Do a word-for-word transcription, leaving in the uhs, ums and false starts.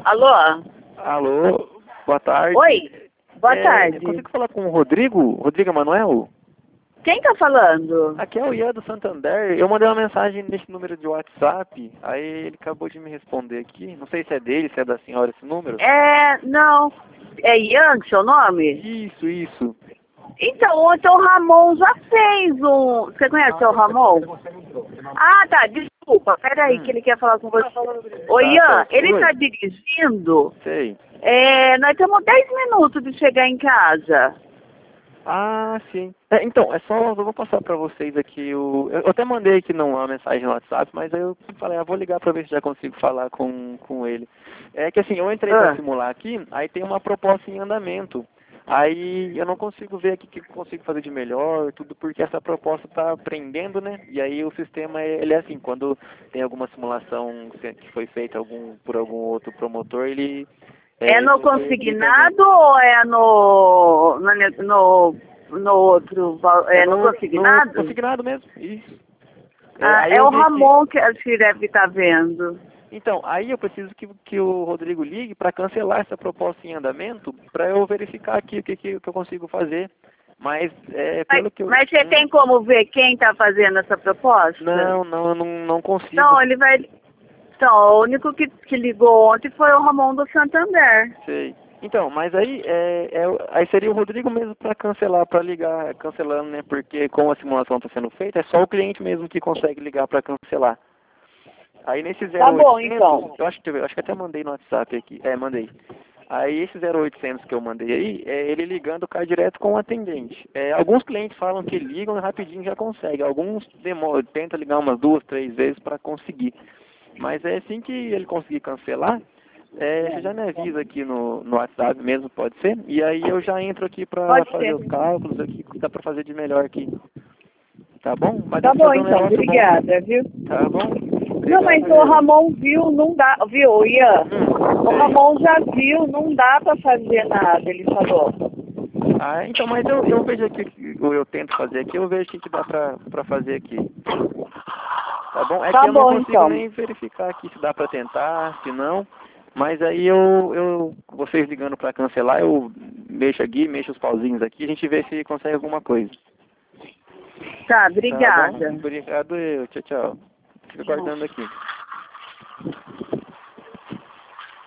Alô? Alô, boa tarde. Oi, boa É, tarde. Consigo falar com o Rodrigo? Rodrigo Emanuel? Quem tá falando? Aqui é o Ian do Santander. Eu mandei uma mensagem nesse número de WhatsApp, aí ele acabou de me responder aqui. Não sei se é dele, se é da senhora esse número. É, não. É Ian, seu nome? Isso, isso. Então, ontem o Ramon já fez um... Você conhece o Ramon? Ah, tá, desculpa. Peraí, Hum. que ele quer falar com você. Ô, Tá Ian, certo. ele Oi. tá dirigindo. Sei. É, nós temos dez minutos de chegar em casa. Ah, sim. É, então, é só, eu vou passar pra vocês aqui o... Eu até mandei aqui não, uma mensagem no WhatsApp, mas aí eu falei, ah, vou ligar pra ver se já consigo falar com, com ele. É que assim, eu entrei pra Ah. simular aqui, aí tem uma proposta em andamento. Aí eu não consigo ver aqui o que eu consigo fazer de melhor, tudo porque essa proposta está aprendendo, né? E aí o sistema, ele é assim, quando tem alguma simulação que foi feita algum, por algum outro promotor, ele... É É, no ele liga, né? consignado ou é no, no, no, no outro, val- É é no no, no consignado? consignado mesmo, isso. É, Ah, aí é eu o vi que... Ramon que acho que deve estar vendo. Então, aí eu preciso que, que o Rodrigo ligue para cancelar essa proposta em andamento, para eu verificar aqui o que, que, que eu consigo fazer. Mas, é, Mas, pelo que eu... mas você Hum, tem como ver quem está fazendo essa proposta? não, não, eu não, não consigo. Então, ele vai... Então, o único que, que ligou ontem foi o Ramon do Santander. Sei. Então, mas aí, é, é, aí seria o Rodrigo mesmo para cancelar, para ligar, cancelando, né? Porque como a simulação está sendo feita, é só o cliente mesmo que consegue ligar para cancelar. Aí nesse Tá bom, zero oitocentos, então. eu acho que, eu acho que até mandei no WhatsApp aqui. É, mandei. Aí esse zero oitocentos que eu mandei aí, é ele ligando, cai direto com o atendente. É, alguns clientes falam que ligam e rapidinho já consegue. Alguns demoram, tentam ligar umas duas, três vezes para conseguir. Mas é assim que ele conseguir cancelar, é, você já me avisa aqui no, no WhatsApp mesmo, pode ser? E aí eu já entro aqui para Pode fazer ser. os cálculos aqui, que dá para fazer de melhor aqui. Tá bom? Mas dá Tá para bom, fazer um então. negócio bom, né? Obrigada, viu? Tá bom? Não, Obrigado mas o mesmo. Ramon viu, não dá... Viu, Ian? Hum, O sei. Ramon já viu, não dá pra fazer nada, ele falou. Ah, então, mas eu, eu vejo aqui, ou eu tento fazer aqui, eu vejo o que, que dá pra, pra fazer aqui. Tá bom? É que Tá eu não bom, consigo então. nem verificar aqui se dá pra tentar, se não. Mas aí eu, eu vocês ligando pra cancelar, eu mexo aqui, mexo os pauzinhos aqui, a gente vê se consegue alguma coisa. Tá, Tá bom? obrigada. Obrigado eu. Tchau, tchau. Fico aguardando aqui.